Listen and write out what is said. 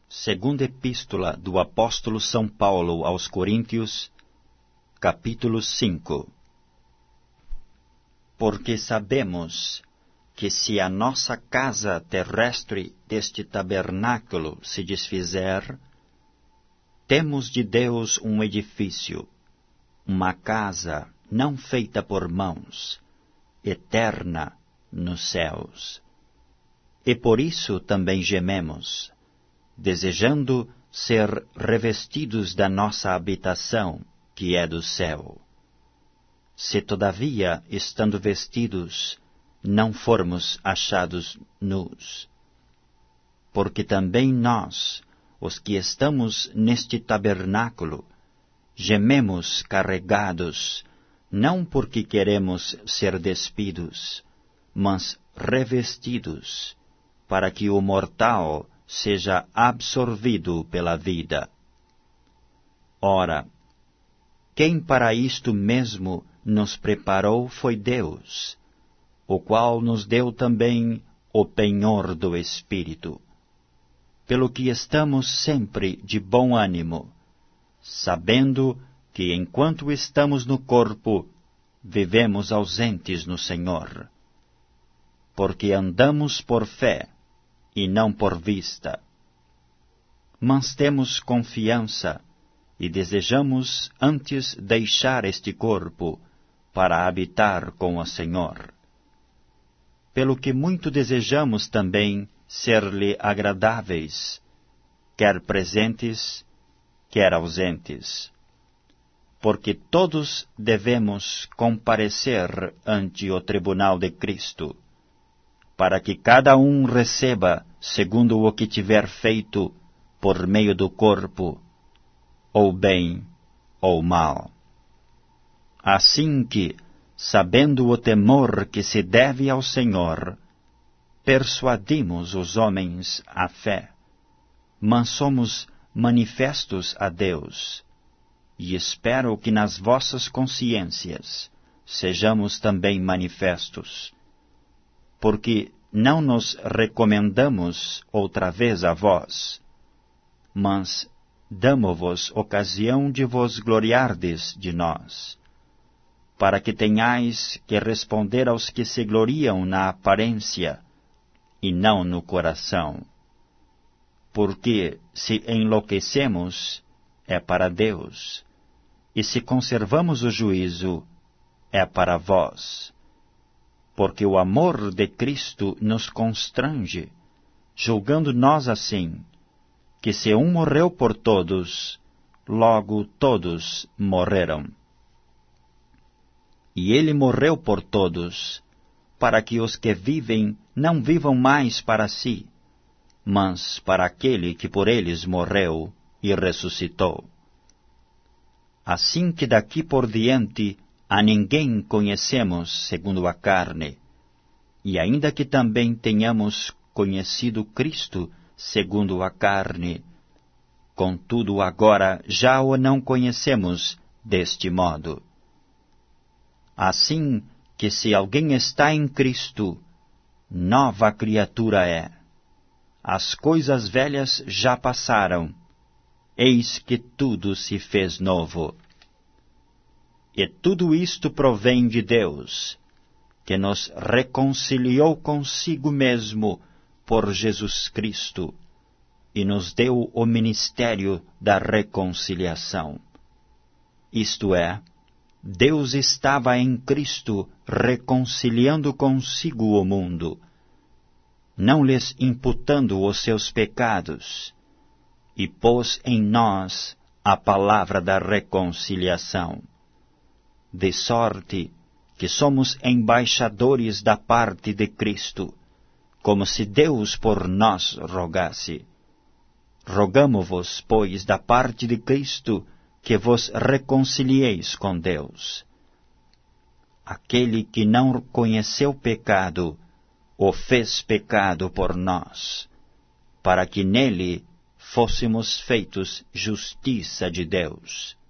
Segunda Epístola do Apóstolo São Paulo aos Coríntios, capítulo 5. Porque sabemos que se a nossa casa terrestre deste tabernáculo se desfizer, temos de Deus um edifício, uma casa não feita por mãos, eterna nos céus. E por isso também gememos, desejando ser revestidos da nossa habitação, que é do céu. Se todavia, estando vestidos, não formos achados nus. Porque também nós, os que estamos neste tabernáculo, gememos carregados, não porque queremos ser despidos, mas revestidos, para que o mortal seja absorvido pela vida. Ora, quem para isto mesmo nos preparou foi Deus, o qual nos deu também o penhor do Espírito, pelo que estamos sempre de bom ânimo, sabendo que enquanto estamos no corpo, vivemos ausentes no Senhor, porque andamos por fé, e não por vista. Mas temos confiança e desejamos antes deixar este corpo para habitar com o Senhor. Pelo que muito desejamos também ser-lhe agradáveis, quer presentes, quer ausentes. Porque todos devemos comparecer ante o tribunal de Cristo, para que cada um receba segundo o que tiver feito por meio do corpo, ou bem ou mal. Assim que, sabendo o temor que se deve ao Senhor, persuadimos os homens à fé, mas somos manifestos a Deus, e espero que nas vossas consciências sejamos também manifestos. Porque não nos recomendamos outra vez a vós, mas damo-vos ocasião de vos gloriardes de nós, para que tenhais que responder aos que se gloriam na aparência, e não no coração. Porque se enlouquecemos, é para Deus, e se conservamos o juízo, é para vós. Porque o amor de Cristo nos constrange, julgando nós assim, que se um morreu por todos, logo todos morreram. E ele morreu por todos, para que os que vivem não vivam mais para si, mas para aquele que por eles morreu e ressuscitou. Assim que daqui por diante a ninguém conhecemos segundo a carne, e ainda que também tenhamos conhecido Cristo segundo a carne, contudo agora já o não conhecemos deste modo. Assim que se alguém está em Cristo, nova criatura é. As coisas velhas já passaram, eis que tudo se fez novo. E tudo isto provém de Deus, que nos reconciliou consigo mesmo por Jesus Cristo, e nos deu o ministério da reconciliação. Isto é, Deus estava em Cristo reconciliando consigo o mundo, não lhes imputando os seus pecados, e pôs em nós a palavra da reconciliação. De sorte que somos embaixadores da parte de Cristo, como se Deus por nós rogasse. Rogamo-vos, pois, da parte de Cristo, que vos reconcilieis com Deus. Aquele que não conheceu pecado, o fez pecado por nós, para que nele fôssemos feitos justiça de Deus.